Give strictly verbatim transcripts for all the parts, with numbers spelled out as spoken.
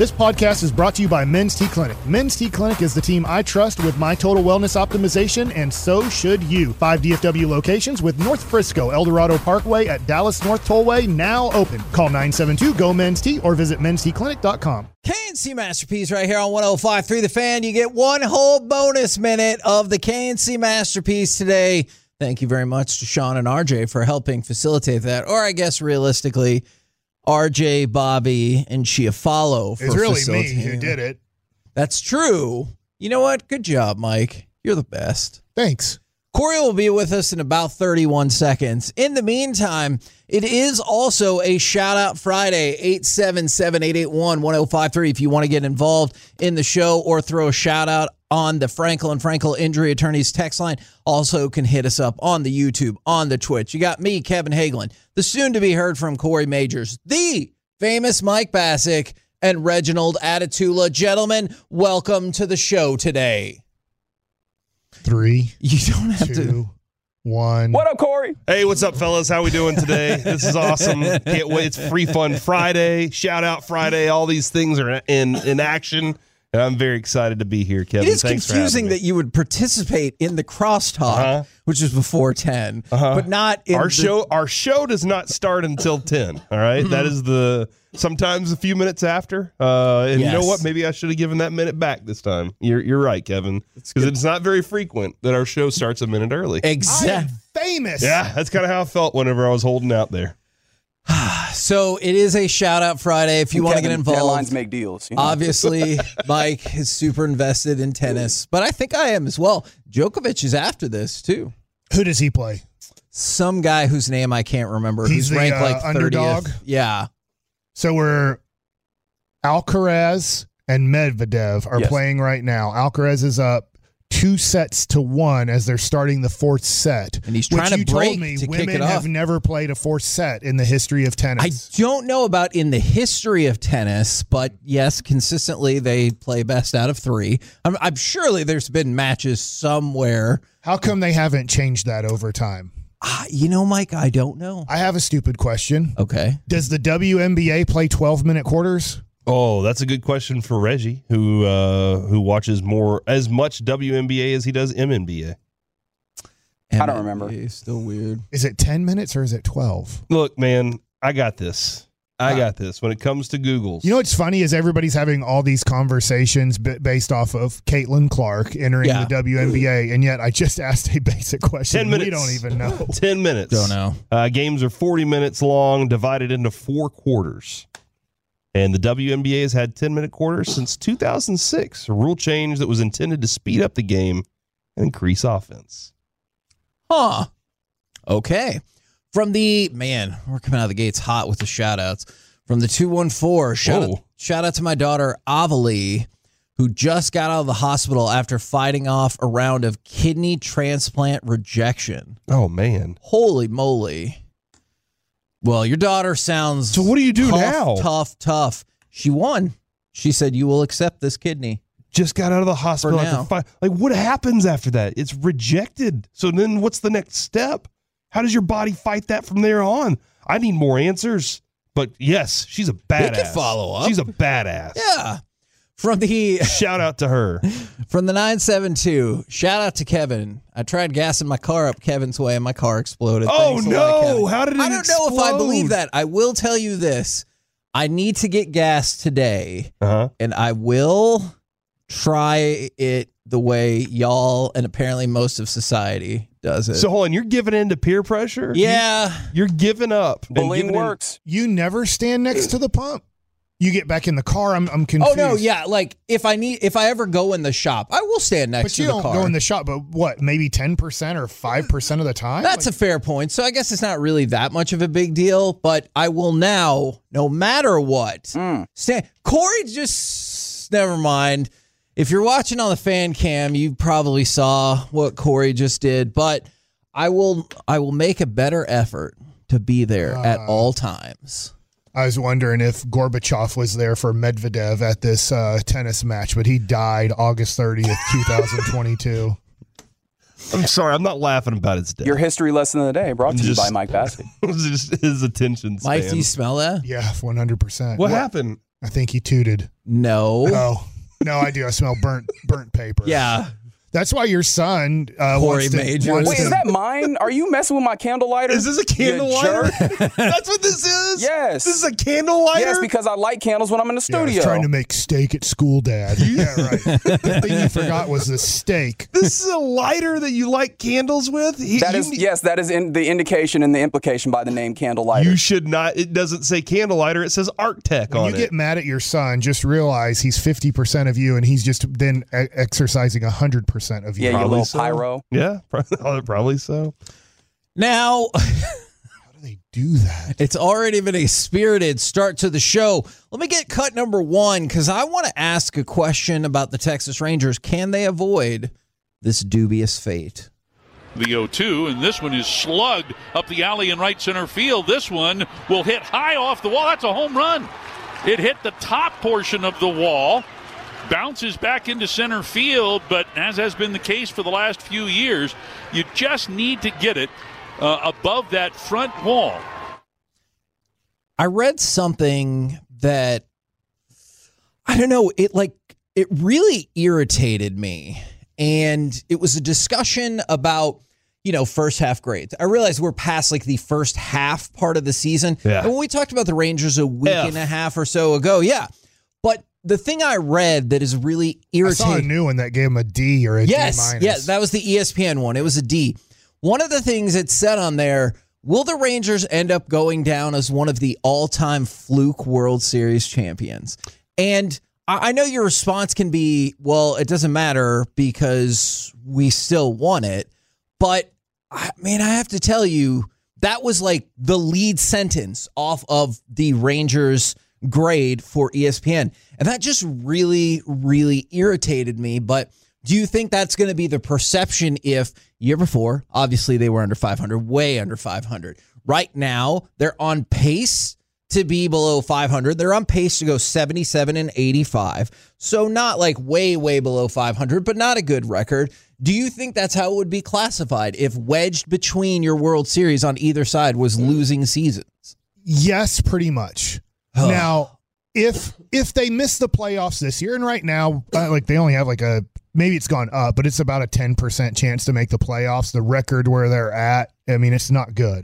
This podcast is brought to you by Men's T Clinic. Men's T Clinic is the team I trust with my total wellness optimization, and so should you. Five D F W locations with North Frisco, El Dorado Parkway at Dallas North Tollway now open. Call nine seven two, G O, Men's T or visit men's t clinic dot com. K N C Masterpiece right here on one oh five point three The Fan. You get one whole bonus minute of the K N C Masterpiece today. Thank you very much to Sean and R J for helping facilitate that. Or I guess realistically, R J, Bobby, and Chiafalo for It's really me facilitating who did it. That's true. You know what? Good job, Mike. You're the best. Thanks. Corey will be with us in about thirty-one seconds. In the meantime, it is also a shout-out Friday, eight seven seven, eight eight one, one oh five three if you want to get involved in the show or throw a shout-out on the Frankel and Frankel Injury Attorneys text line. Also can hit us up on the YouTube, on the Twitch. You got me, Kevin Hagelin, the soon-to-be-heard from Corey Majors, the famous Mike Bassick, and Reginald Atatula. Gentlemen, welcome to the show today. Three, You don't have two, to. one. What up, Corey? Hey, what's up, fellas? How we doing today? This is awesome. Can't wait. It's Free Fun Friday, Shout Out Friday. All these things are in, in action, and I'm very excited to be here, Kevin. It is Thanks confusing for having that you would participate in the crosstalk, Uh-huh. which is before ten, Uh-huh. but not in our the, show. Our show does not start until ten. All right, that is the sometimes a few minutes after. Uh, and you know Yes. what? Maybe I should have given that minute back this time. You're you're right, Kevin, because it's not very frequent that our show starts a minute early. I am Exactly. famous. Yeah, that's kind of how I felt whenever I was holding out there. So it is a shout out Friday. If you want to get Kevin, involved, deadlines make deals. You know? obviously Mike is super invested in tennis, but I think I am as well. Djokovic is after this too. Who does he play? Some guy whose name I can't remember. He's who's the, ranked uh, like thirtieth. underdog? Yeah. So we're Alcaraz and Medvedev are Yes. playing right now. Alcaraz is up two sets to one as they're starting the fourth set. And he's which trying to you break told me to kick women it off. have never played a fourth set in the history of I tennis. don't know about in the history of tennis, but yes, consistently they play best out of three. I'm, I'm surely there's been matches somewhere. How come they haven't changed that over time? Uh, you know, Mike, I don't know. I have a stupid question. Okay. Does the W N B A play twelve-minute quarters? Oh, that's a good question for Reggie, who uh, who watches more as much W N B A as he does M N B A. I don't remember. It's still weird. Is it ten minutes or is it twelve? Look, man, I got this. I got this. When it comes to Googles, You know what's funny is everybody's having all these conversations b- based off of Caitlin Clark entering Yeah. the W N B A, and yet I just asked a basic question. ten minutes. We don't even know. ten minutes. Don't know. Uh, games are forty minutes long, divided into four quarters. And the W N B A has had ten-minute quarters since two thousand six, a rule change that was intended to speed up the game and increase offense. Huh. Okay. From the, man, we're coming out of the gates hot with the shout outs. From the two one four, shout out, Whoa. shout out to my daughter, Avalie, who just got out of the hospital after fighting off a round of kidney transplant rejection. Oh, man. Holy moly. Well, your daughter sounds So what do you do tough, now? tough, tough. She won. She said, you will accept this kidney. Just got out of the hospital For after now. five. Like, what happens after that? It's rejected. So then what's the next step? How does your body fight that from there on? I need more answers. But yes, she's a badass. could follow up. She's a badass. Yeah. From the Shout out to her. from the nine seven two, shout out to Kevin. I tried gassing my car up Kevin's way and my car exploded. Oh, Thanks a lot, no. Kevin. How did it I don't know if I explode? believe that. I will tell you this. I need to get gas today, Uh-huh. and I will try it the way y'all and apparently most of society does it. So hold on, you're giving in to peer pressure? yeah. You're giving up. and Bullying giving in- works. You never stand next to the pump. You get back in the car. I'm, I'm Oh confused. no, yeah. Like if I need, if I ever go in the shop, I will stand next But to you the don't car. go in the shop, but what, maybe ten percent or five percent of the time? That's Like, a fair point. So I guess it's not really that much of a big deal, but I will now, no matter what, Mm. stand. Corey just, never mind. If you're watching on the fan cam, you probably saw what Corey just did, but I will, I will make a better effort to be there at Uh. all times. I was wondering if Gorbachev was there for Medvedev at this uh, tennis match, but he died August thirtieth, twenty twenty-two. I'm sorry, I'm not laughing about his death. Your history lesson of the day brought to you Just- by Mike Bassick. It was just his attention span. Mike, do you smell that? Yeah, one hundred percent. what happened? I think he tooted. No. Oh, no, I do. I smell burnt burnt paper. Yeah. That's why your son uh, Corey wants to, Majors. wants Wait, to- is that mine? Are you messing with my candle lighter? Is this a candle You lighter? jerk. That's what this is? Yes. This is a candle lighter? Yes, because I light candles when I'm in the Yeah, I was studio. trying to make steak at school, Dad. Yeah, right. The thing you forgot was the steak. This is a lighter that you light candles with? He- that you is need- yes, that is in the indication and the implication by the name candle lighter. You should not. It doesn't say candle lighter. It says Art Tech When on you it. get mad at your son, just realize he's fifty percent of you, and he's just then e- exercising one hundred percent of you. yeah, you Probably little so. pyro. Yeah, probably, probably so. Now, How do they do that? it's already been a spirited start to the show. Let me get cut number one because I want to ask a question about the Texas Rangers. Can they avoid this dubious fate? The oh two, and this one is slugged up the alley in right center field. This one will hit high off the wall. That's a home run. It hit the top portion of the wall, bounces back into center field, but as has been the case for the last few years, you just need to get it uh, above that front wall. I read something that, I don't know, it like, it really irritated me. And it was a discussion about, you know, first half grades. I realize we're past like the first half part of the season. Yeah. And when we talked about the Rangers a week F. and a half or so ago, yeah. But the thing I read that is really I saw a irritating. new one that gave him a D or a D Yes, minus. yeah, that was the E S P N one. It was a D. One of the things it said on there, will the Rangers end up going down as one of the all-time fluke World Series champions? And I I know your response can be, well, it doesn't matter because we still won it. But, I mean, I have to tell you, that was like the lead sentence off of the Rangers grade for E S P N. And that just really, really irritated me. But do you think that's going to be the perception if year before, obviously they were under five hundred, way under five hundred. Right now, they're on pace to be below five hundred. They're on pace to go seventy-seven and eighty-five. So not like way, way below five hundred, but not a good record. Do you think that's how it would be classified if wedged between your World Series on either side was losing seasons? Yes, pretty much. Now, if if they miss the playoffs this year, and right now, uh, like they only have like a, maybe it's gone up, but it's about a ten percent chance to make the playoffs. The record where they're at, I mean, it's not good.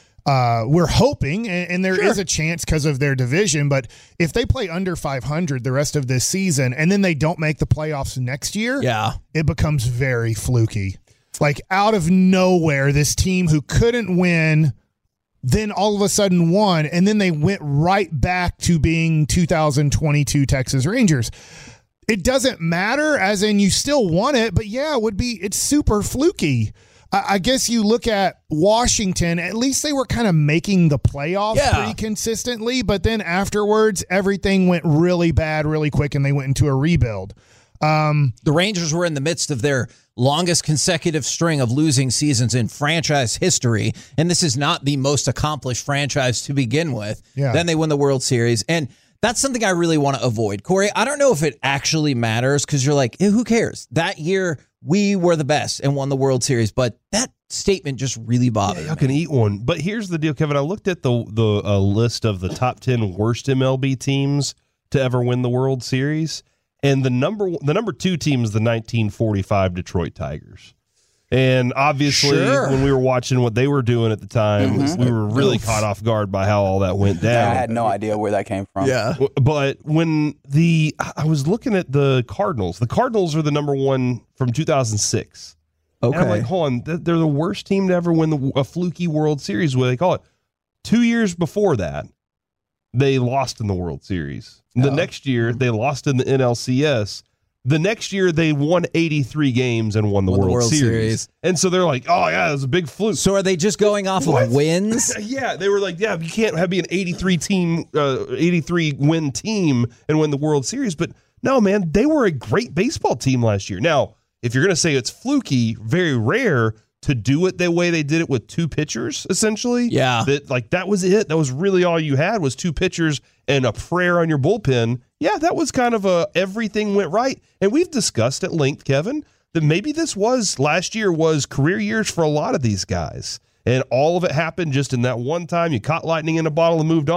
Uh, we're hoping, and, and there Sure. is a chance because of their division, but if they play under five hundred the rest of this season, and then they don't make the playoffs next year, Yeah. it becomes very fluky. Like out of nowhere, this team who couldn't win, then all of a sudden won, and then they went right back to being two thousand twenty-two Texas Rangers. It doesn't matter, as in you still won it, but yeah, it would be, it's super fluky. I, I guess you look at Washington, at least they were kind of making the playoffs Yeah. pretty consistently, but then afterwards, everything went really bad really quick, and they went into a rebuild. Um, The Rangers were in the midst of their longest consecutive string of losing seasons in franchise history, and this is not the most accomplished franchise to begin with. Yeah. Then they win the World Series, and that's something I really want to avoid. Corey, I don't know if it actually matters because you're like, eh, who cares? That year, we were the best and won the World Series, but that statement just really bothered Y'all me. can eat one. But here's the deal, Kevin. I looked at the the uh, list of the top ten worst M L B teams to ever win the World Series, and the number the number two team is the nineteen forty-five Detroit Tigers. And obviously, Sure. when we were watching what they were doing at the time, Mm-hmm. we were really caught off guard by how all that went down. I had no idea where that came from. Yeah. But when the I was looking at the Cardinals, the Cardinals are the number one from two thousand six. Okay. And I'm like, hold on, th- they're the worst team to ever win the, a fluky World Series, what they call it. Two years before that, they lost in the World Series. The Oh. next year, they lost in the N L C S. The next year, they won eighty-three games and won the, Won the World, World Series. Series. And so they're like, oh, yeah, it was a big fluke. So are they just going off What? of wins? Yeah, they were like, yeah, you can't have be an eighty-three team, uh, eighty-three win team and win the World Series. But no, man, they were a great baseball team last year. Now, if you're going to say it's fluky, very rare to do it the way they did it with two pitchers, essentially. Yeah. That like that was it. That was really all you had was two pitchers and a prayer on your bullpen. Yeah, that was kind of a everything went right. And we've discussed at length, Kevin, that maybe this was last year was career years for a lot of these guys. And all of it happened just in that one time. You caught lightning in a bottle and moved on.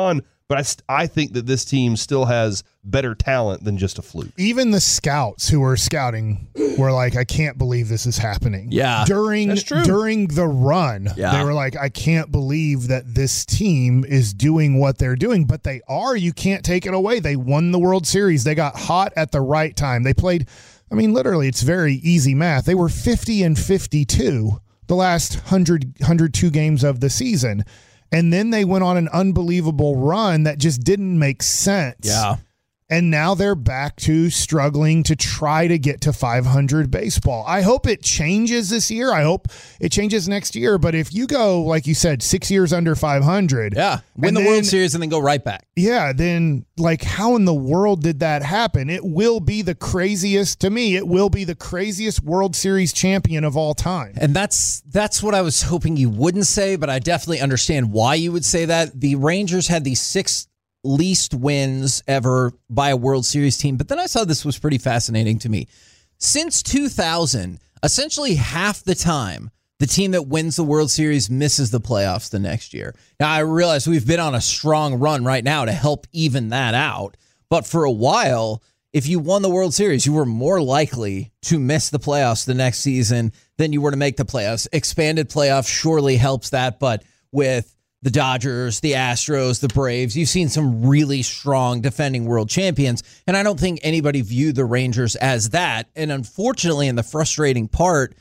But I, st- I think that this team still has better talent than just a fluke. Even the scouts who were scouting were like, I can't believe this is happening. Yeah, During that's true. during the run, Yeah. they were like, I can't believe that this team is doing what they're doing. But they are. You can't take it away. They won the World Series. They got hot at the right time. They played, I mean, literally, it's very easy math. They were fifty and fifty-two the last one hundred, one hundred two games of the season. And then they went on an unbelievable run that just didn't make sense. Yeah. And now they're back to struggling to try to get to five hundred baseball. I hope it changes this year. I hope it changes next year. But if you go, like you said, six years under five hundred. Yeah. Win the then, World Series and then go right back. Yeah. Then, like, how in the world did that happen? It will be the craziest, to me, it will be the craziest World Series champion of all time. And that's that's what I was hoping you wouldn't say, but I definitely understand why you would say that. The Rangers had the sixth least wins ever by a World Series team. But then I saw this was pretty fascinating to me. Since two thousand, essentially half the time, the team that wins the World Series misses the playoffs the next year. Now, I realize we've been on a strong run right now to help even that out. But for a while, if you won the World Series, you were more likely to miss the playoffs the next season than you were to make the playoffs. Expanded playoffs surely helps that, but with the Dodgers, the Astros, the Braves, you've seen some really strong defending world champions, and I don't think anybody viewed the Rangers as that. And unfortunately, and the frustrating part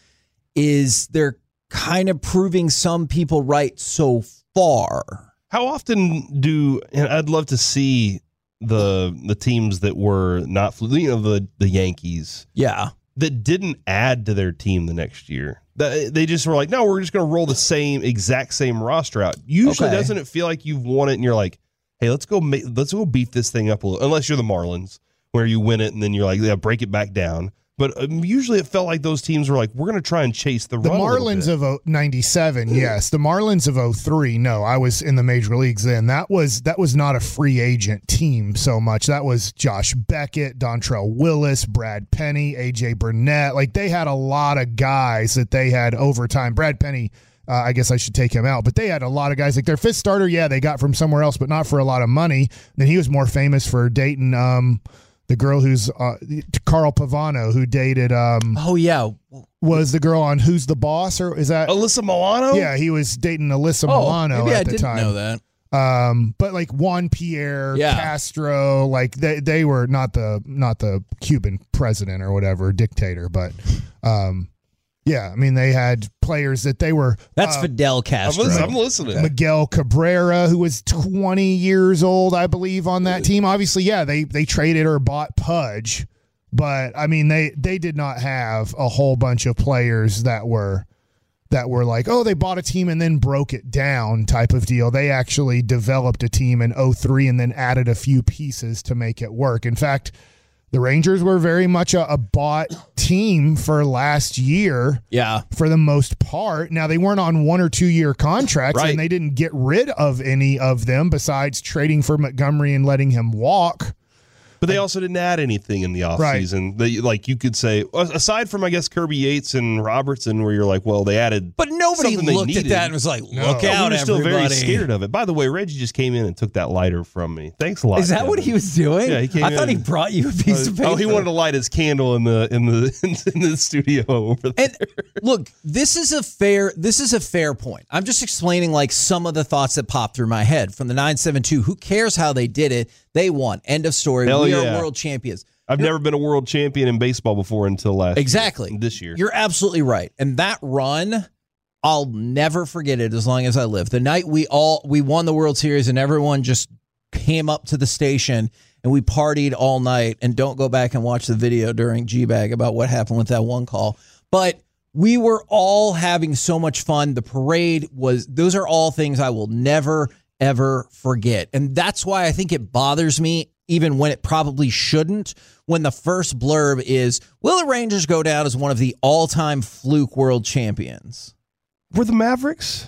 is they're kind of proving some people right so far. How often do, and I'd love to see the the teams that were not, you know, the, the Yankees. Yeah. That didn't add to their team the next year. They just were like, no, we're just going to roll the same exact same roster out. Usually, Okay. doesn't it feel like you've won it and you're like, hey, let's go make, let's go beef this thing up a little. Unless you're the Marlins, where you win it and then you're like, yeah, break it back down. But um, usually, it felt like those teams were like, we're going to try and chase the, The run a little Marlins bit. of oh- ninety-seven, yes. The Marlins of oh three, no. I was in the major leagues then. That was that was not a free agent team so much. That was Josh Beckett, Dontrell Willis, Brad Penny, A J Burnett. Like, they had a lot of guys that they had over time. Brad Penny, uh, I guess I should take him out, but they had a lot of guys. Like, their fifth starter, yeah, they got from somewhere else, but not for a lot of money. Then he was more famous for dating um, the girl who's uh, Carl Pavano, who dated um, Oh, yeah. was the girl on Who's the Boss, or is that Alyssa Milano? Yeah, he was dating Alyssa Oh, Milano maybe at I the didn't time. know that. Um, but like Juan Pierre, Yeah. Castro, like they they were not the not the Cuban president or whatever dictator, but um, yeah, I mean they had players that they were. That's uh, Fidel I'm, Castro. listening, I'm listening. Miguel Cabrera, who was twenty years old, I believe, on that team. Obviously, yeah, they they traded or bought Pudge, but I mean they they did not have a whole bunch of players that were that were like, oh, they bought a team and then broke it down type of deal. They actually developed a team in oh three and then added a few pieces to make it work. In fact, the Rangers were very much a, a bought team for last year. Yeah. For the most part. Now, they weren't on one or two year contracts, Right. and they didn't get rid of any of them besides trading for Montgomery and letting him walk. But they also didn't add anything in the offseason. They, like you could say, aside from, I guess, Kirby Yates and Robertson, where you're like, well, they added. But nobody something they looked at needed. that and was like, No. look But out, we were still everybody. very scared of it. By the way, Reggie just came in and took that lighter from me. Thanks a lot. Is that what Kevin. he was doing? Yeah, he came I thought in. he brought you a piece of paper. Oh, he wanted to light his candle in the in the in the studio over there. And look, this is a fair this is a fair point. I'm just explaining like some of the thoughts that popped through my head from the nine seven two. Who cares how they did it? They won. End of story. Hell we yeah. are world champions. I've never been a world champion in baseball before until last Exactly. year, this year. You're absolutely right. And that run, I'll never forget it as long as I live. The night we all we won the World Series and everyone just came up to the station and we partied all night. And don't go back and watch the video during G-Bag about what happened with that one call. But we were all having so much fun. The parade was, those are all things I will never, ever forget. And that's why I think it bothers me, even when it probably shouldn't, when the first blurb is, will the Rangers go down as one of the all-time fluke world champions? Were the Mavericks?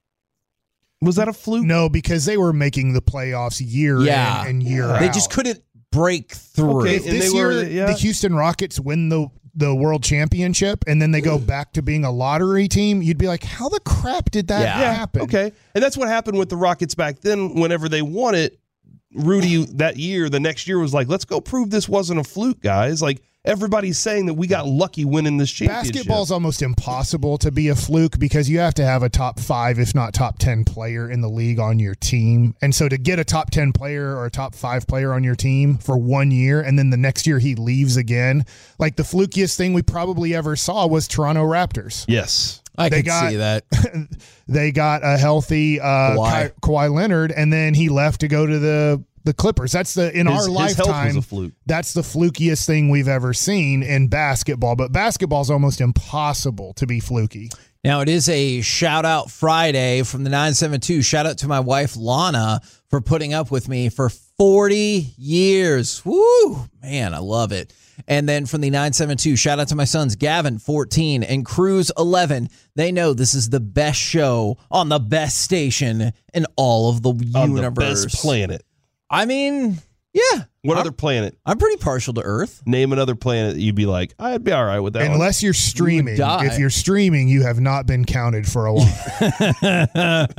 Was that a fluke? No, because they were making the playoffs year Yeah. in and year They out. just couldn't break through. Okay, If and this they year were- yeah. the Houston Rockets win the the world championship and then they go back to being a lottery team, you'd be like, how the crap did that Yeah. happen? Okay. And that's what happened with the Rockets back then. Whenever they won it, Rudy that year, the next year was like, let's go prove this wasn't a fluke, guys. Like, everybody's saying that we got lucky winning this championship. Basketball's almost impossible to be a fluke because you have to have a top five, if not top ten player in the league on your team. And so to get a top ten player or a top five player on your team for one year and then the next year he leaves again, like the flukiest thing we probably ever saw was Toronto Raptors. Yes. I They could got- see that. They got a healthy uh, Kawhi. Ka- Kawhi Leonard, and then he left to go to the the Clippers. That's the in His- our his health was lifetime. a fluke. That's the flukiest thing we've ever seen in basketball. But basketball's almost impossible to be fluky. Now, it is a shout out Friday from the nine seven two. Shout out to my wife, Lana, for putting up with me for forty years. Woo, man, I love it. And then from the nine seven two, shout out to my sons, Gavin, fourteen, and Cruz, eleven. They know this is the best show on the best station in all of the On universe. the best planet. I mean, yeah. What I'm, other planet? I'm pretty partial to Earth. Name another planet that you'd be like, I'd be all right with that one. Unless you're streaming. die. If you're streaming, you have not been counted for a while.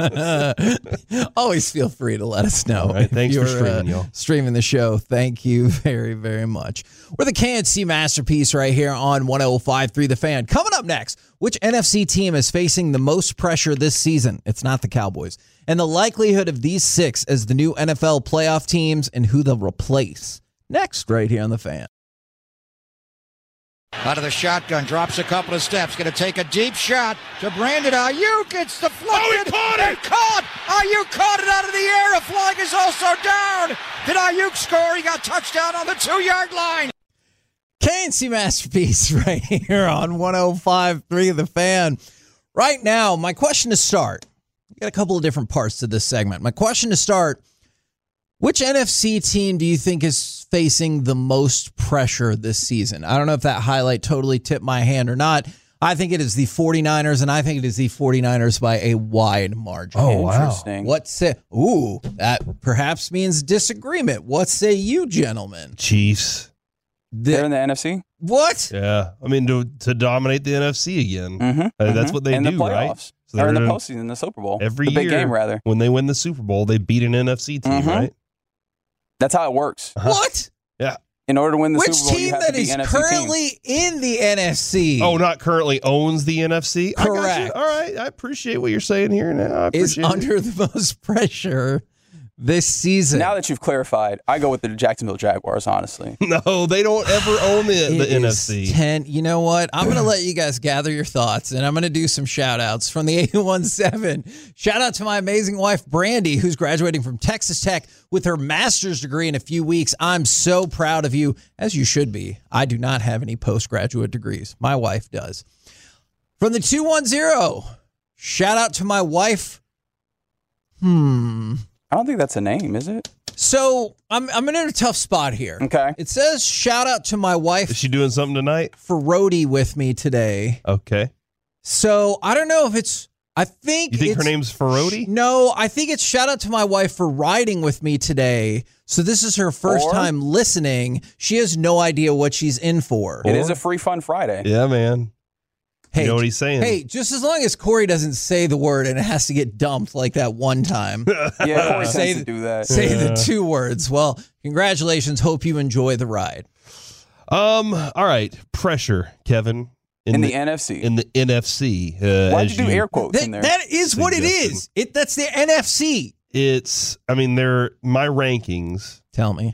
Always feel free to let us know. All right, if thanks for you're, streaming, uh, y'all. Streaming the show. Thank you very, very much. We're the K N C Masterpiece right here on one oh five point three The Fan. Coming up next, which N F C team is facing the most pressure this season? It's not the Cowboys. And the likelihood of these six as the new N F L playoff teams and who they'll replace. Next, right here on The Fan. Out of the shotgun, drops a couple of steps, going to take a deep shot to Brandon Ayuk. It's deflected. Oh, he caught it! And caught! Ayuk caught it out of the air. A flag is also down. Did Ayuk score? He got touchdown on the two-yard line. K N C Masterpiece right here on one oh five point three The Fan. Right now, my question to start, we got a couple of different parts to this segment. My question to start, which N F C team do you think is facing the most pressure this season? I don't know if that highlight totally tipped my hand or not. I think it is the 49ers, and I think it is the 49ers by a wide margin. Oh, wow. Interesting. What say? Ooh, that perhaps means disagreement. What say you, gentlemen? Chiefs. The- They're in the N F C. what? Yeah. I mean, to to dominate the N F C again. Mm-hmm. Uh, that's what they in do, the right? playoffs. So or in the they're- postseason, the Super Bowl. Every the big year, game, rather. when they win the Super Bowl, they beat an N F C team, Mhm. right? That's how it works. Uh-huh. What? Yeah. In order to win the Which Super Bowl, you team have that to beat is N F C teams. currently in the N F C Oh, not currently owns the N F C? I got you. Correct. All right. I appreciate what you're saying here now. I is appreciate it. under the most pressure this season? Now that you've clarified, I go with the Jacksonville Jaguars, honestly. No, they don't ever own the, It the N F is C. ten. You know what? I'm going to let you guys gather your thoughts, and I'm going to do some shout outs from the eight one seven. Shout out to my amazing wife, Brandy, who's graduating from Texas Tech with her master's degree in a few weeks. I'm so proud of you, as you should be. I do not have any postgraduate degrees. My wife does. From the two one zero, shout out to my wife. Hmm. I don't think that's a name, is it? So I'm I'm in a tough spot here. Okay. It says shout out to my Is wife she doing something tonight? for roadie with me today. Okay. So I don't know if it's. I think You think her it's- name's Ferroti? No, I think it's shout out to my wife for riding with me today. So this is her first Or- time listening. She has no idea what she's in for. It is a free fun Friday. Yeah, man. Hey, You know what he's saying? Hey, just as long as Corey doesn't say the word and it has to get dumped like that one time. Yeah, Corey Say tends to do that. Say Yeah. the two words. Well, congratulations. Hope you enjoy the ride. Um. All right. Pressure, Kevin. In the N F C. In the N F C. Uh, Why'd as you do air quotes in That, there? that is what it Suggestion. is. It that's the N F C. It's. I mean, they're my rankings Tell me.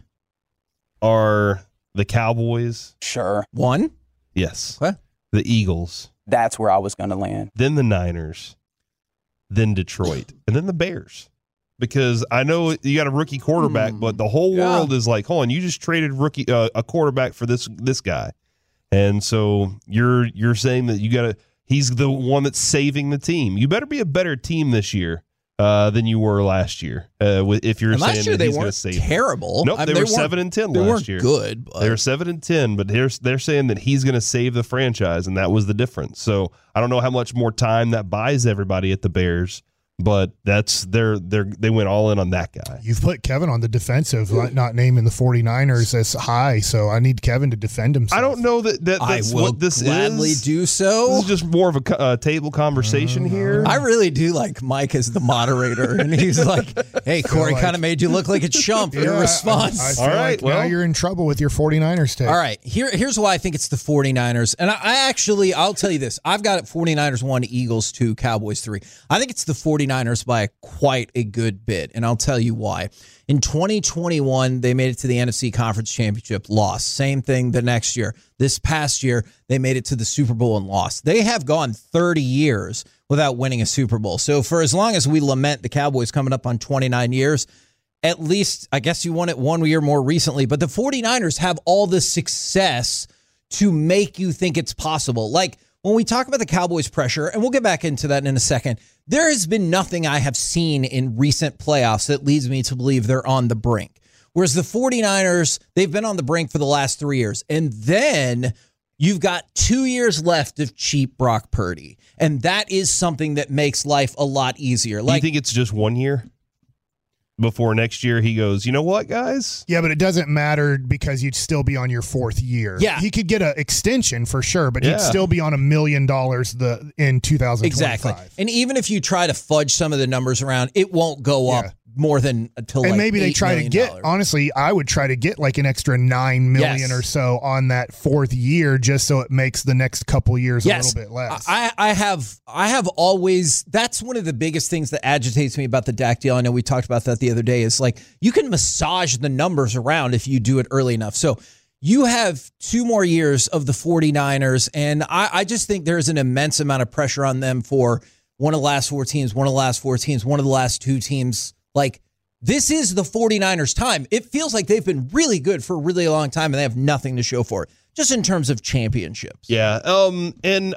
are the Cowboys. Sure. One? Yes. What? The Eagles. That's where I was going to land. Then the Niners. Then Detroit, and then the Bears. Because I know you got a rookie quarterback, Hmm. but the whole Yeah. world is like, hold on, you just traded rookie uh, a quarterback for this this guy, and so you're you're saying that you got to he's the one that's saving the team. You better be a better team this year uh, than you were last year. Uh, with- if you're And saying last year that they he's going to weren't save, them. terrible. Nope, I they mean, were weren't- seven and ten They last weren't year. good. But They were seven and ten, but they're they're saying that he's going to save the franchise, and that was the difference. So I don't know how much more time that buys everybody at the Bears, But that's they're they're they went all in on that guy. You've put Kevin on the defensive, like not naming the 49ers as high, so I need Kevin to defend himself. I don't know that, that that's I will what this gladly is. do so. This is just more of a uh, table conversation here. I really do like Mike as the moderator, and he's like, "Hey, Corey, like- kind of made you look like a chump." Your Yeah, response. I, I feel All right, like now well. you're in trouble with your 49ers take. All right, here, here's why I think it's the 49ers. And I, I actually, I'll tell you this. I've got it 49ers one, Eagles two, Cowboys three. I think it's the 49ers by quite a good bit, and I'll tell you why. In twenty twenty-one, they made it to the N F C Conference Championship, lost. Same thing the next year. This past year, they made it to the Super Bowl and lost. They have gone thirty years without winning a Super Bowl. So for as long as we lament the Cowboys coming up on twenty-nine years, at least, I guess you won it one year more recently, but the 49ers have all the success to make you think it's possible. Like, when we talk about the Cowboys' pressure, and we'll get back into that in a second, there has been nothing I have seen in recent playoffs that leads me to believe they're on the brink. Whereas the 49ers, they've been on the brink for the last three years. And then you've got two years left of cheap Brock Purdy. And that is something that makes life a lot easier. Do Like, you think it's just one year? Before next year, he goes, you know what, guys? Yeah, but it doesn't matter because you'd still be on your fourth year. Yeah. He could get an extension for sure, but Yeah. he'd still be on a million dollars the in two thousand twenty-five. exactly. And even if you try to fudge some of the numbers around, it won't go Yeah. up more than until And like maybe they eight try to million get, dollars. honestly, I would try to get like an extra nine million Yes. or so on that fourth year just so it makes the next couple years Yes. a little bit less. I, I have I have always, that's one of the biggest things that agitates me about the Dak deal. I know we talked about that the other day. Is like, you can massage the numbers around if you do it early enough. So you have two more years of the 49ers, and I, I just think there's an immense amount of pressure on them for one of the last four teams, one of the last four teams, one of the last two teams. Like, this is the 49ers' time. It feels like they've been really good for a really long time, and they have nothing to show for it, just in terms of championships. Yeah. Um. And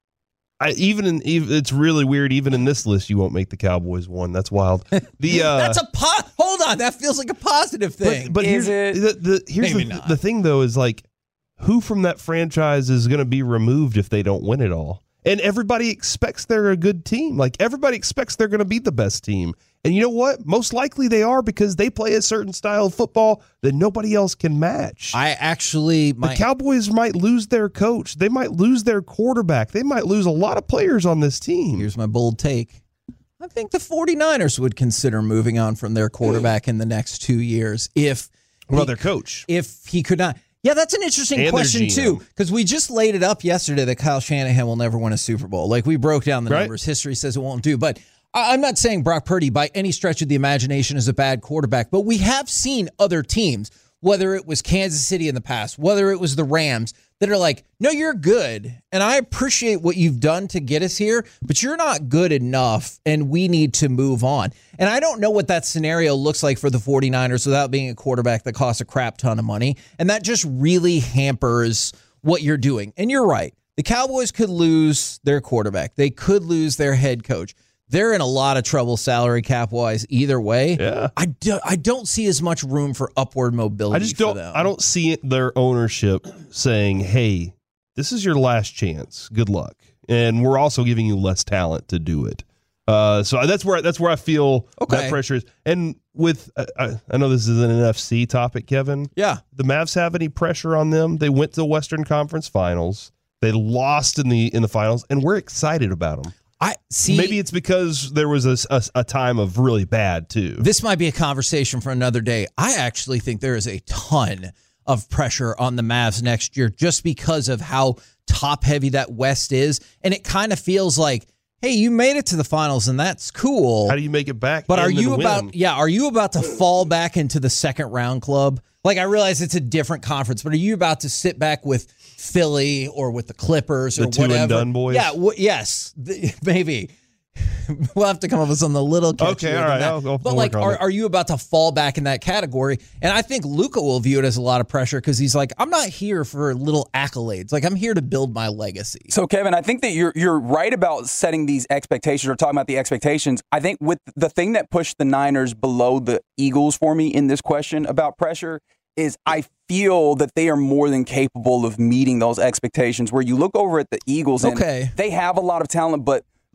I even in even, it's really weird. Even in this list, you won't make the Cowboys one. That's wild. The uh, That's a po- hold on. That feels like a positive thing. But, but Is here's it? the, the here's Maybe the, not. the thing though is like, who from that franchise is going to be removed if they don't win it all? And everybody expects they're a good team. Like, everybody expects they're going to be the best team. And you know what? Most likely they are, because they play a certain style of football that nobody else can match. I actually, the my, Cowboys might lose their coach. They might lose their quarterback. They might lose a lot of players on this team. here's my bold take. I think the 49ers would consider moving on from their quarterback in the next two years if What about he- their coach? if he could not. Yeah, that's an interesting And their question, G too, M. because we just laid it up yesterday that Kyle Shanahan will never win a Super Bowl. Like, we broke down the Right. numbers. History says it won't do. But I- I'm not saying Brock Purdy by any stretch of the imagination is a bad quarterback, but we have seen other teams, whether it was Kansas City in the past, whether it was the Rams, that are like, no, you're good. And I appreciate what you've done to get us here, but you're not good enough, and we need to move on. And I don't know what that scenario looks like for the 49ers without being a quarterback that costs a crap ton of money. And that just really hampers what you're doing. And you're right. The Cowboys could lose their quarterback. They could lose their head coach. They're in a lot of trouble salary cap wise either way. Yeah. I, do, I don't see as much room for upward mobility I just for don't. them. I don't see it, their ownership saying, "Hey, this is your last chance. Good luck." And we're also giving you less talent to do it. Uh, so that's where that's where I feel Okay. that pressure is. And with, uh, I, I know this is an N F C topic, Kevin. Yeah. The Mavs have any pressure on them? They went to the Western Conference Finals. They lost in the in the finals, and we're excited about them. I see. Maybe it's because there was a, a, a time of really bad too. This might be a conversation for another day. I actually think there is a ton of pressure on the Mavs next year just because of how top heavy that West is. And it kind of feels like, hey, you made it to the finals and that's cool. How do you make it back? But are and then you about, win? yeah, are you about to fall back into the second round club? Like, I realize it's a different conference, but are you about to sit back with Philly or with the Clippers or The two and whatever? done boys? Yeah, w- yes, th- maybe. We'll have to come up with something a little catchier Okay, all than right, that. I'll- I'll but work like, on are, it. are you about to fall back in that category? And I think Luka will view it as a lot of pressure because he's like, I'm not here for little accolades. Like, I'm here to build my legacy. So, Kevin, I think that you're you're right about setting these expectations or talking about the expectations. I think with the thing that pushed the Niners below the Eagles for me in this question about pressure is I feel that they are more than capable of meeting those expectations. Where you look over at the Eagles, and Okay. they have a lot of talent, but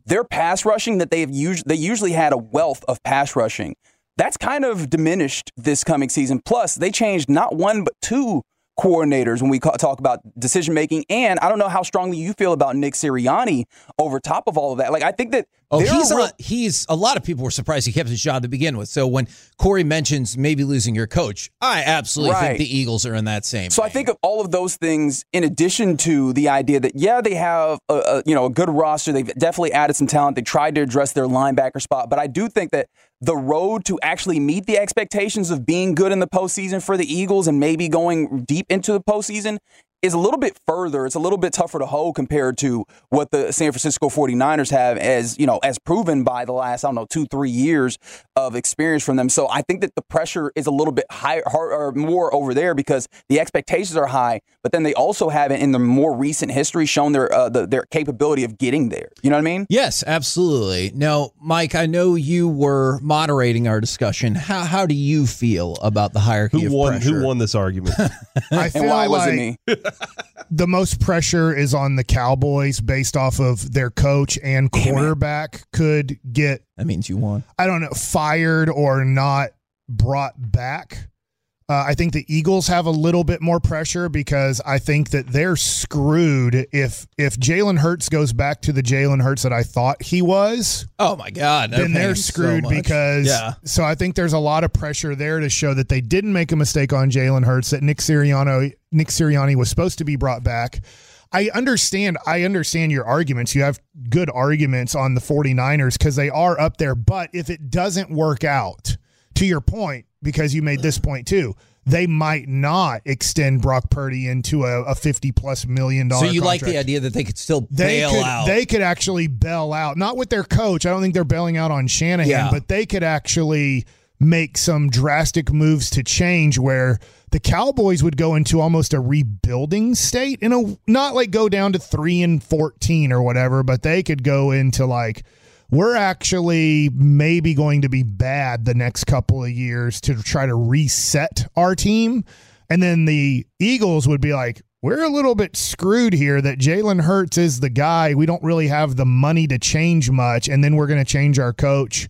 their pass rushing that they've usually they usually had a wealth of pass rushing. That's kind of diminished this coming season. Plus, they changed not one but two coordinators when we talk about decision making. And I don't know how strongly you feel about Nick Sirianni over top of all of that. Like, I think that oh, he's real- a, he's a lot of people were surprised he kept his job to begin with. So when Corey mentions maybe losing your coach, I absolutely right. think the Eagles are in that same. So vein. I think of all of those things in addition to the idea that yeah, they have a, a you know a good roster. They've definitely added some talent. They tried to address their linebacker spot, but I do think that the road to actually meet the expectations of being good in the postseason for the Eagles and maybe going deep into the postseason is a little bit further. It's a little bit tougher to hold compared to what the San Francisco forty-niners have as, you know, as proven by the last, I don't know, two, three years of experience from them. So I think that the pressure is a little bit higher or more over there because the expectations are high, but then they also haven't in the more recent history shown their uh, the, their capability of getting there. You know what I mean? Yes, absolutely. Now, Mike, I know you were moderating our discussion. How how do you feel about the hierarchy Who of won? pressure? Who won this argument? I feel And why was like it me? the most pressure is on the Cowboys based off of their coach and quarterback could get, That means you won. I don't know, fired or not brought back. Uh, I think the Eagles have a little bit more pressure because I think that they're screwed if if Jalen Hurts goes back to the Jalen Hurts that I thought he was. Oh my God! Then they're screwed so because yeah. So I think there's a lot of pressure there to show that they didn't make a mistake on Jalen Hurts, that Nick Sirianni Nick Sirianni was supposed to be brought back. I understand I understand your arguments. You have good arguments on the forty-niners because they are up there, but if it doesn't work out, to your point, because you made this point too, they might not extend Brock Purdy into a, a fifty plus million dollar So you contract. like the idea that they could still They bail could, out? they could actually bail out, not with their coach. I don't think they're bailing out on Shanahan, Yeah. but they could actually make some drastic moves to change where the Cowboys would go into almost a rebuilding state, in a not like go down to three and fourteen or whatever, but they could go into like, we're actually maybe going to be bad the next couple of years to try to reset our team. And then the Eagles would be like, we're a little bit screwed here that Jalen Hurts is the guy. We don't really have the money to change much. And then we're going to change our coach.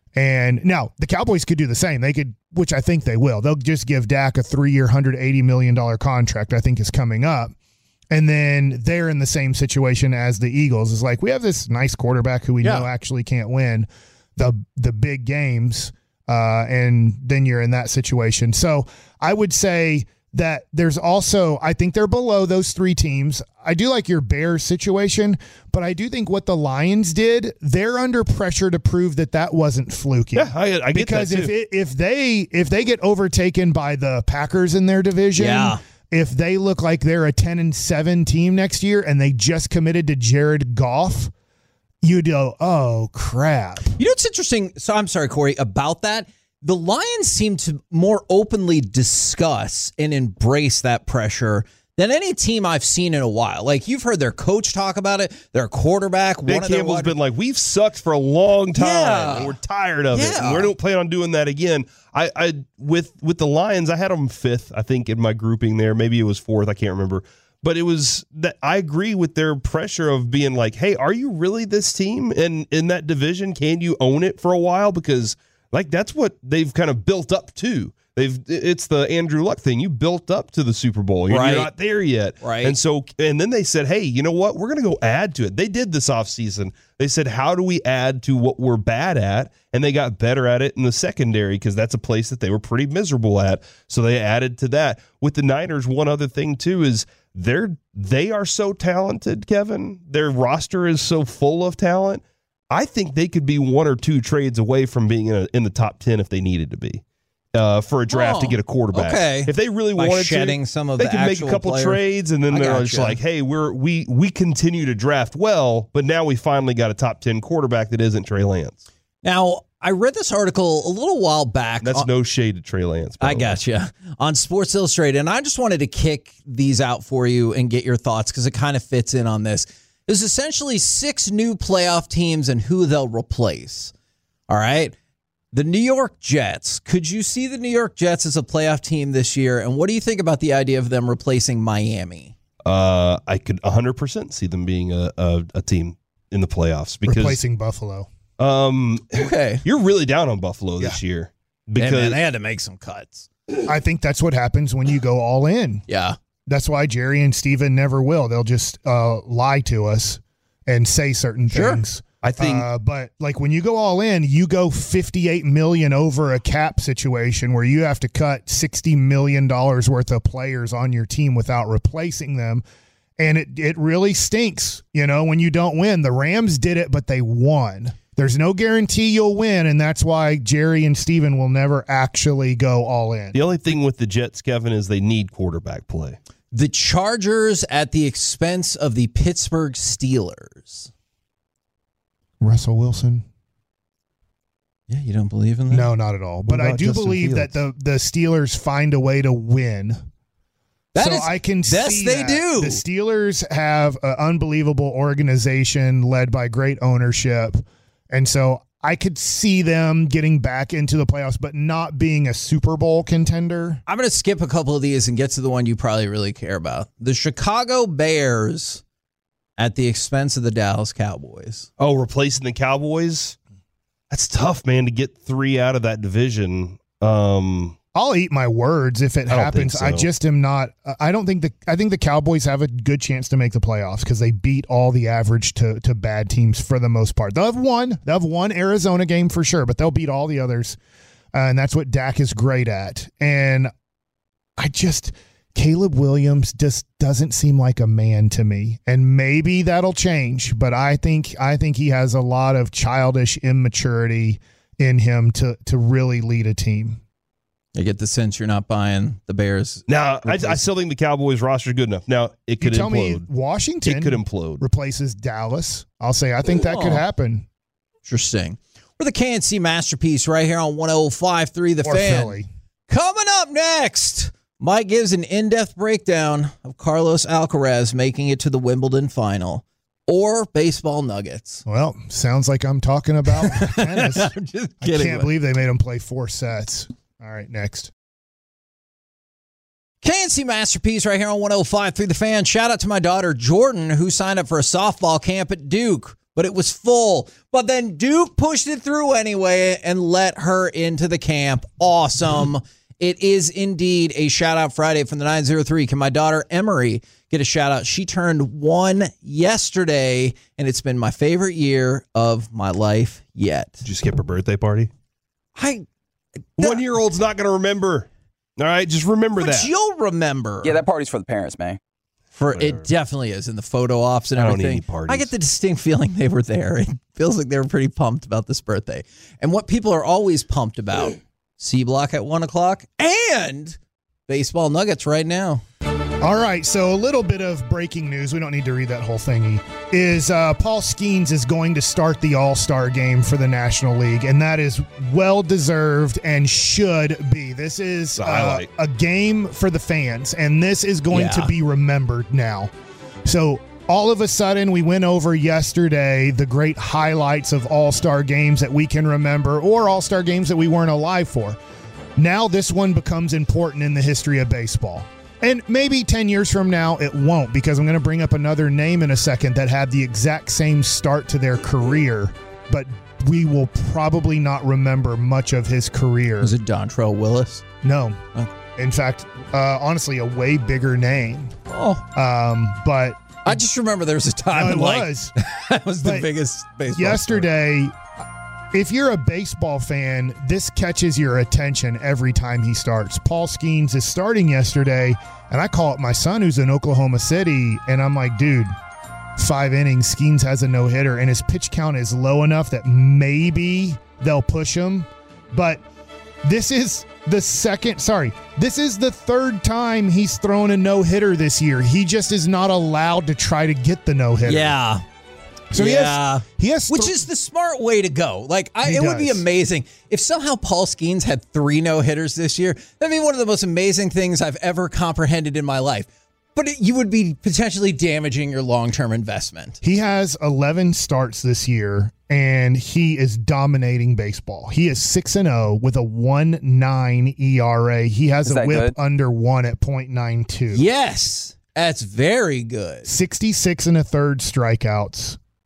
And now the Cowboys could do the same. They could, which I think they will. They'll just give Dak a three-year, one hundred eighty million dollars contract, I think is coming up. And then they're in the same situation as the Eagles. It's like, we have this nice quarterback who we Yeah. know actually can't win the the big games, uh, and then you're in that situation. So I would say that there's also, I think they're below those three teams. I do like your Bears situation, but I do think what the Lions did, they're under pressure to prove that that wasn't fluky. Yeah, I, I get because that if too. it, if they if they get overtaken by the Packers in their division, Yeah. if they look like they're a ten and seven team next year and they just committed to Jared Goff, you'd go, oh crap. You know what's interesting? So I'm sorry, Corey, about that. The Lions seem to more openly discuss and embrace that pressure than any team I've seen in a while. Like, you've heard their coach talk about it, their quarterback. Ben one of their Campbell's wide- been like, we've sucked for a long time, Yeah. and we're tired of it, Yeah. and we don't plan on doing that again. I, I with with the Lions, I had them fifth, I think, in my grouping there. Maybe it was fourth, I can't remember. But it was that I agree with their pressure of being like, hey, are you really this team in in that division? Can you own it for a while? Because like that's what they've kind of built up to. They've it's the Andrew Luck thing. You built up to the Super Bowl. You're, Right. you're not there yet. Right. And so and then they said, hey, you know what? We're going to go add to it. They did this offseason. They said, how do we add to what we're bad at? And they got better at it in the secondary because that's a place that they were pretty miserable at. So they added to that. With the Niners, one other thing too is they're they are so talented, Kevin. Their roster is so full of talent. I think they could be one or two trades away from being in, a, in the top ten if they needed to be uh, for a draft Oh, to get a quarterback. okay. If they really By wanted shedding to, some of they the could make a actual couple player. trades, and then I they're just gotcha. like, "Hey, we're we we continue to draft well, but now we finally got a top ten quarterback that isn't Trey Lance." Now, I read this article a little while back. That's on- no shade to Trey Lance. by I the way. gotcha. On Sports Illustrated, and I just wanted to kick these out for you and get your thoughts because it kind of fits in on this. There's essentially six new playoff teams and who they'll replace. All right. The New York Jets. Could you see the New York Jets as a playoff team this year? And what do you think about the idea of them replacing Miami? Uh, I could one hundred percent see them being a, a, a team in the playoffs because replacing Buffalo. Um, okay, you're really down on Buffalo yeah. this year because because hey man, they had to make some cuts. I think that's what happens when you go all in. Yeah, that's why Jerry and Steven never will. They'll just uh, lie to us and say certain sure. things. I think, uh, but like when you go all in, you go fifty-eight million over a cap situation where you have to cut sixty million dollars worth of players on your team without replacing them. And it, it really stinks, you know, when you don't win. The Rams did it, but they won. There's no guarantee you'll win. And that's why Jerry and Steven will never actually go all in. The only thing with the Jets, Kevin, is they need quarterback play. The Chargers at the expense of the Pittsburgh Steelers. Russell Wilson? Yeah, you don't believe in that? No, not at all. But I do Justin believe Fields? that the, the Steelers find a way to win. That so is, I can yes, see they that. do. The Steelers have an unbelievable organization led by great ownership. And so I could see them getting back into the playoffs, but not being a Super Bowl contender. I'm going to skip a couple of these and get to the one you probably really care about. The Chicago Bears at the expense of the Dallas Cowboys. Oh, replacing the Cowboys? That's tough, man, to get three out of that division. Um, I'll eat my words if it I don't happens. think so. I just am not. I don't think the. I think the Cowboys have a good chance to make the playoffs because they beat all the average to to bad teams for the most part. They'll have one. They'll have one Arizona game for sure, but they'll beat all the others, uh, and that's what Dak is great at. And I just Caleb Williams just doesn't seem like a man to me, and maybe that'll change. But I think I think he has a lot of childish immaturity in him to to really lead a team. I get the sense you're not buying the Bears. now, I, I still think the Cowboys roster is good enough. Now, it could you tell implode. me Washington It could implode. replaces Dallas. I'll say I think that could Oh. happen. Interesting. We're the K and C Masterpiece right here on one oh five point three The Or Fan. Philly. Coming up next, Mike gives an in-depth breakdown of Carlos Alcaraz making it to the Wimbledon final or baseball nuggets. Well, sounds like I'm talking about tennis. I'm just I kidding. can't believe they made him play four sets. All right, next. K and C Masterpiece right here on one oh five point three The Fan. Shout out to my daughter Jordan who signed up for a softball camp at Duke, but it was full. But then Duke pushed it through anyway and let her into the camp. Awesome. It is indeed a shout out Friday from the nine oh three. Can my daughter Emery get a shout out? She turned one yesterday, and it's been my favorite year of my life yet. Did you skip her birthday party? I One-year-old's not going to remember. All right, just remember but that. you'll remember. Yeah, that party's for the parents, man. For Whatever. it definitely is in the photo ops and I don't need everything. any parties. I get the distinct feeling they were there. It feels like they were pretty pumped about this birthday. And what people are always pumped about, C Block at one o'clock and baseball nuggets right now. All right, so a little bit of breaking news. We don't need to read that whole thingy. Is uh, Paul Skeens is going to start the All-Star game for the National League, and that is well-deserved and should be. This is a uh, highlight. a game for the fans, and this is going Yeah. to be remembered now. So all of a sudden, we went over yesterday the great highlights of All-Star games that we can remember or All-Star games that we weren't alive for. Now this one becomes important in the history of baseball. And maybe ten years from now, it won't, because I'm going to bring up another name in a second that had the exact same start to their career, but we will probably not remember much of his career. Was it Dontrell Willis? No. Oh. In fact, uh, honestly, a way bigger name. Oh, Um, but I just remember there was a time no, it when, like, was. that was the But biggest baseball Yesterday, if you're a baseball fan, this catches your attention every time he starts. Paul Skeens is starting yesterday, and I call up my son who's in Oklahoma City, and I'm like, dude, five innings, Skeens has a no-hitter, and his pitch count is low enough that maybe they'll push him. But this is the second, sorry, this is the third time he's thrown a no-hitter this year. He just is not allowed to try to get the no-hitter. Yeah. So he yeah. has, he has Which th- is the smart way to go. Like, I, He it would be does. amazing if somehow Paul Skeens had three no-hitters this year. That'd be one of the most amazing things I've ever comprehended in my life. But it, you would be potentially damaging your long-term investment. He has eleven starts this year, and he is dominating baseball. He is six and oh with a one point nine E R A. He has Is a that whip good? under one at point nine two. Yes, that's very good. sixty-six and a third strikeouts.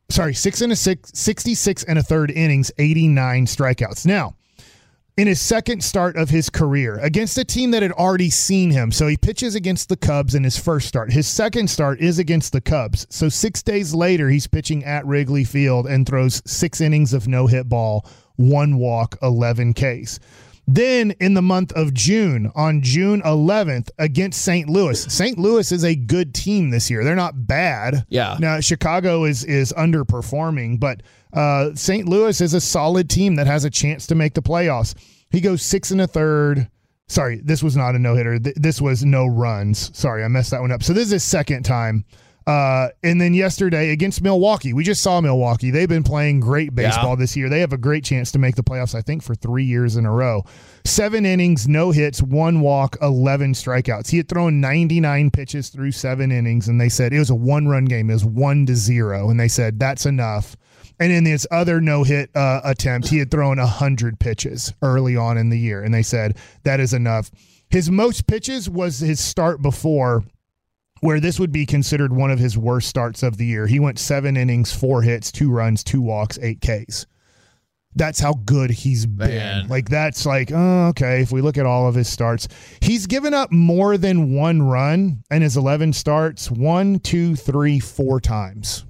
sorry, six and a six, sixty-six and a third innings, eighty-nine strikeouts. Now, in his second start of his career against a team that had already seen him. So he pitches against the Cubs in his first start. His second start is against the Cubs. So six days later, he's pitching at Wrigley Field and throws six innings of no-hit ball, one walk, eleven Ks. Then in the month of June, on June eleventh, against Saint Louis. Saint Louis is a good team this year. They're not bad. Yeah. Now, Chicago is is underperforming, but uh, Saint Louis is a solid team that has a chance to make the playoffs. He goes six and a third. Sorry, this was not a no-hitter. Th- this was no runs. Sorry, I messed that one up. So this is his second time. Uh, and then yesterday against Milwaukee, we just saw Milwaukee. They've been playing great baseball yeah. this year. They have a great chance to make the playoffs, I think, for three years in a row. Seven innings, no hits, one walk, eleven strikeouts. He had thrown ninety-nine pitches through seven innings, and they said it was a one-run game. It was one to zero, and they said that's enough. And in his other no-hit uh, attempt, he had thrown one hundred pitches early on in the year, and they said that is enough. His most pitches was his start before, where this would be considered one of his worst starts of the year. He went seven innings, four hits, two runs, two walks, eight Ks. That's how good he's been. Man. Like, that's like, oh, okay, if we look at all of his starts. He's given up more than one run in his eleven starts, one, two, three, four times.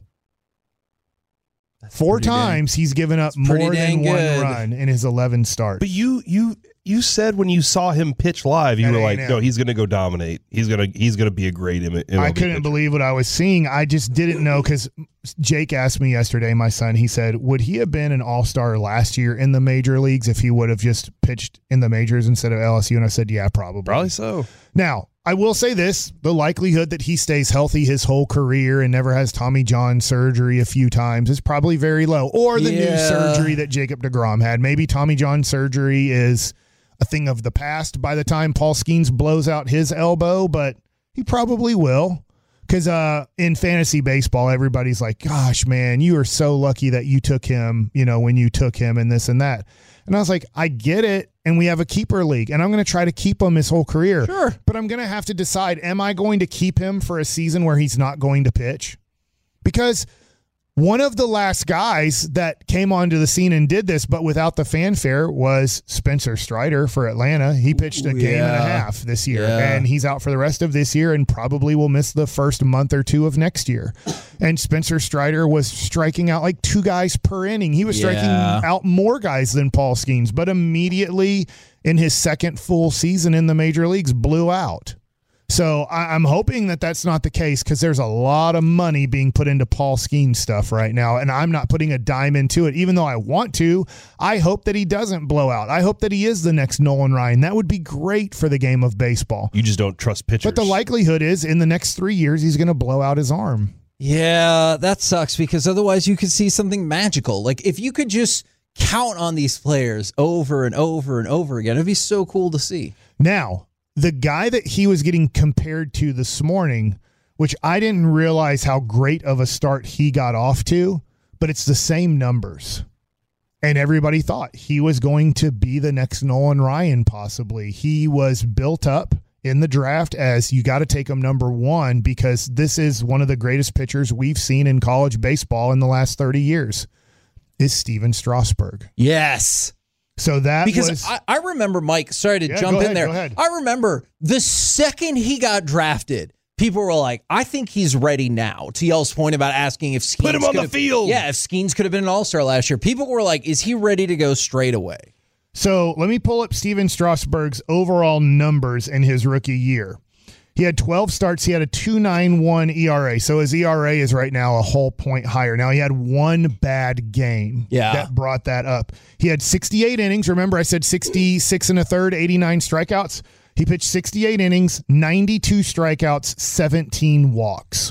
That's Four times dang, he's given up more than good. one run in his eleven starts. But you you you said when you saw him pitch live, you that were like, him. no, he's going to go dominate. He's going to he's going to be a great M L B I couldn't pitcher. believe what I was seeing. I just didn't know, because Jake asked me yesterday, my son, he said, would he have been an all-star last year in the major leagues if he would have just pitched in the majors instead of L S U? And I said, yeah, probably. Probably so. Now, I will say this, the likelihood that he stays healthy his whole career and never has Tommy John surgery a few times is probably very low. Or the yeah. new surgery that Jacob deGrom had. Maybe Tommy John surgery is a thing of the past by the time Paul Skeens blows out his elbow, but he probably will. Because uh, in fantasy baseball, everybody's like, gosh, man, you are so lucky that you took him, you know, when you took him and this and that. And I was like, I get it. And we have a keeper league, and I'm going to try to keep him his whole career. Sure. But I'm going to have to decide, am I going to keep him for a season where he's not going to pitch? Because one of the last guys that came onto the scene and did this, but without the fanfare, was Spencer Strider for Atlanta. He pitched a Ooh, game yeah. and a half this year, yeah. and he's out for the rest of this year and probably will miss the first month or two of next year. And Spencer Strider was striking out like two guys per inning. He was striking yeah. out more guys than Paul Skeens, but immediately in his second full season in the major leagues blew out. So I, I'm hoping that that's not the case, because there's a lot of money being put into Paul Skeens stuff right now, and I'm not putting a dime into it, even though I want to. I hope that he doesn't blow out. I hope that he is the next Nolan Ryan. That would be great for the game of baseball. You just don't trust pitchers. But the likelihood is in the next three years he's going to blow out his arm. Yeah, that sucks, because otherwise you could see something magical. Like, if you could just count on these players over and over and over again, it'd be so cool to see. Now, the guy that he was getting compared to this morning, which I didn't realize how great of a start he got off to, but it's the same numbers. And everybody thought he was going to be the next Nolan Ryan, possibly. He was built up in the draft as you got to take him number one, because this is one of the greatest pitchers we've seen in college baseball in the last thirty years, is Steven Strasburg. Yes. So that because was, I, I remember, Mike, sorry to yeah, jump ahead, in there. I remember the second he got drafted, people were like, I think he's ready now. To y'all's point about asking if Skeens put him on the field. Yeah, if Skeens could have been an all-star last year. People were like, is he ready to go straight away? So let me pull up Steven Strasburg's overall numbers in his rookie year. He had twelve starts. He had a two point nine one E R A. So his E R A is right now a whole point higher. Now, he had one bad game yeah. that brought that up. He had sixty-eight innings. Remember, I said sixty-six and a third, eighty-nine strikeouts. He pitched sixty-eight innings, ninety-two strikeouts, seventeen walks.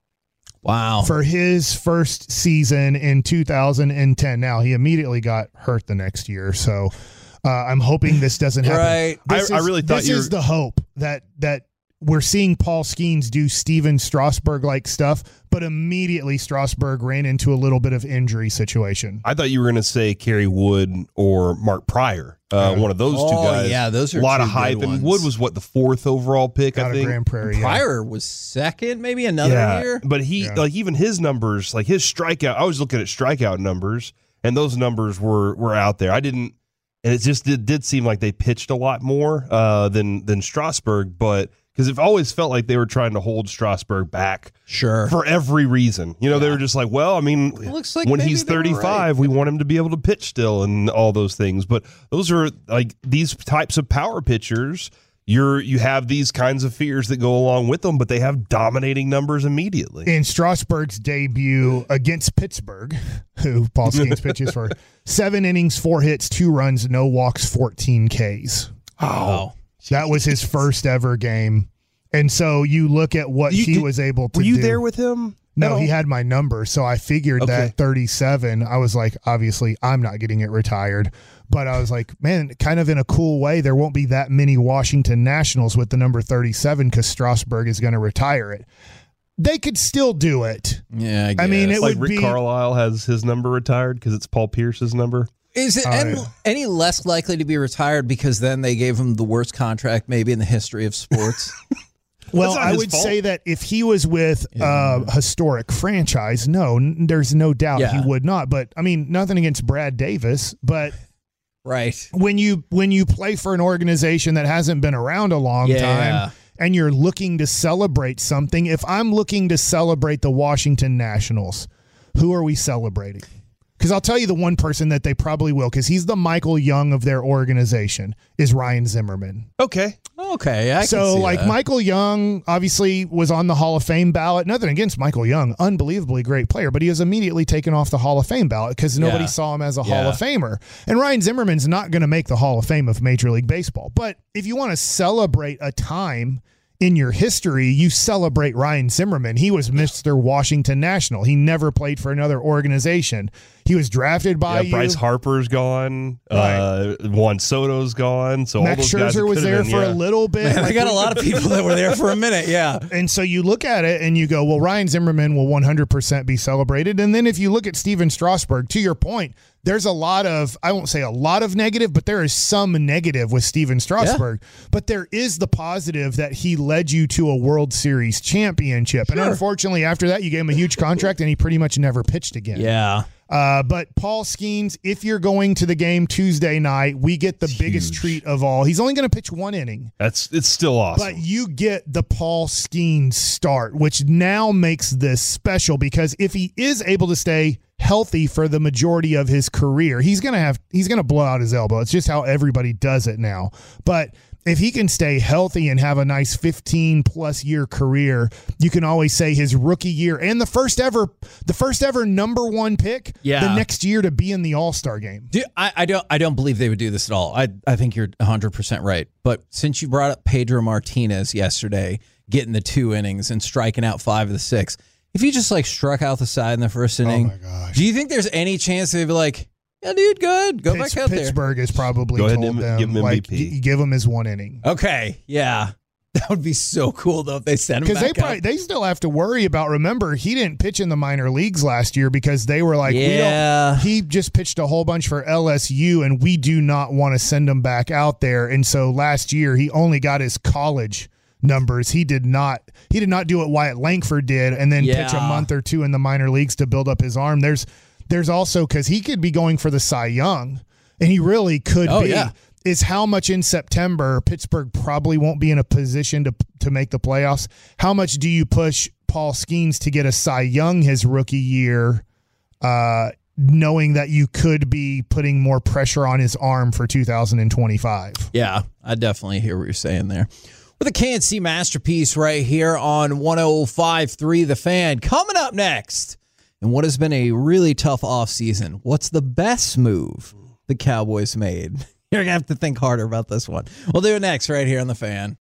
Wow. For his first season in two thousand ten. Now, he immediately got hurt the next year. So uh, I'm hoping this doesn't happen. Right. This I, is, I really thought this you were... is the hope that that we're seeing Paul Skeens do Steven Strasburg-like stuff, but immediately Strasburg ran into a little bit of injury situation. I thought you were going to say Kerry Wood or Mark Pryor, uh, one of those oh, two guys. Yeah, those are a lot two of hype. good And ones. Wood was what the fourth overall pick, Out I of think. Grand Prairie. Yeah. Pryor was second, maybe another yeah, year. but he Yeah. like even his numbers, like his strikeout. I was looking at strikeout numbers, and those numbers were were out there. I didn't, and it just did, did seem like they pitched a lot more uh, than than Strasburg, but. Because it always felt like they were trying to hold Strasburg back Sure. for every reason. You know, they were just like, well, I mean, looks like when maybe he's they were thirty-five, we want him to be able to pitch still and all those things. But those are like these types of power pitchers. You're you have these kinds of fears that go along with them, but they have dominating numbers immediately. In Strasburg's debut against Pittsburgh, who Paul Skeens pitches for, seven innings, four hits, two runs, no walks, fourteen Ks. Oh. That was his first ever game. And so you look at what You- he did- was able to Were you do. there with him? No, at he all? had my number. So I figured Okay. that thirty-seven, I was like, obviously, I'm not getting it retired. But I was like, man, kind of in a cool way, there won't be that many Washington Nationals with the number thirty-seven because Strasburg is going to retire it. They could still do it. Yeah, I, I mean, guess. it Like would Rick be- Carlisle has his number retired because it's Paul Pierce's number. Is it Oh, any, yeah. any less likely to be retired because then they gave him the worst contract maybe in the history of sports? Well, That's not I his would fault. say that if he was with a historic franchise, no, n- there's no doubt Yeah. he would not. But I mean, nothing against Brad Davis, but Right. when you when you play for an organization that hasn't been around a long Yeah. time and you're looking to celebrate something, if I'm looking to celebrate the Washington Nationals, who are we celebrating? Because I'll tell you the one person that they probably will, because he's the Michael Young of their organization, is Ryan Zimmerman. Okay. Okay. I can So, see like, that. Michael Young obviously was on the Hall of Fame ballot. Nothing against Michael Young, unbelievably great player, but he was immediately taken off the Hall of Fame ballot because nobody Yeah. saw him as a Hall Yeah. of Famer. And Ryan Zimmerman's not going to make the Hall of Fame of Major League Baseball. But if you want to celebrate a time in your history, you celebrate Ryan Zimmerman. He was Mister Washington National. He never played for another organization. He was drafted by Yeah, you. Bryce Harper's gone. Uh, Juan Soto's gone. So all Max those guys that Scherzer was could've there been, for yeah. a little bit. I Like, got a lot of people that were there for a minute. Yeah. And so you look at it and you go, well, Ryan Zimmerman will one hundred percent be celebrated. And then if you look at Steven Strasburg, to your point, there's a lot of, I won't say a lot of negative, but there is some negative with Steven Strasburg. But there is the positive that he led you to a World Series championship. And Sure. unfortunately, after that, you gave him a huge contract and he pretty much never pitched again. Yeah. Uh, but Paul Skeens, if you're going to the game Tuesday night, we get the biggest huge. treat of all. He's only going to pitch one inning. That's it's still awesome. But you get the Paul Skeens start, which now makes this special because if he is able to stay healthy for the majority of his career, he's gonna have he's gonna blow out his elbow. It's just how everybody does it now. But if he can stay healthy and have a nice fifteen plus year career, you can always say his rookie year and the first ever the first ever number one pick Yeah. the next year to be in the All-Star game. Do, I, I don't. I don't believe they would do this at all. I. I think you're one hundred percent right. But since you brought up Pedro Martinez yesterday, getting the two innings and striking out five of the six, if he just like struck out the side in the first inning, Oh my gosh. do you think there's any chance they'd be like, "Yeah, dude, good, go Pitts- back out there"? Pittsburgh has probably Go ahead told and them, give him like, M V P. y- give him his one inning. Okay, yeah, that would be so cool though if they send him Because they back probably up. they still have to worry about. Remember, he didn't pitch in the minor leagues last year because they were like, Yeah. we don't. He just pitched a whole bunch for L S U, and we do not want to send him back out there. And so last year, he only got his college numbers. He did not. He did not do what Wyatt Langford did, and then pitch a Yeah. month or two in the minor leagues to build up his arm. There's there's also because he could be going for the Cy Young, and he really could Oh, be. yeah. Is how much in September Pittsburgh probably won't be in a position to to make the playoffs. How much do you push Paul Skeens to get a Cy Young his rookie year, uh, knowing that you could be putting more pressure on his arm for two thousand twenty-five? Yeah, I definitely hear what you're saying there. With a K N C masterpiece right here on one oh five point three The Fan. Coming up next, and what has been a really tough offseason, what's the best move the Cowboys made? You're going to have to think harder about this one. We'll do it next right here on The Fan.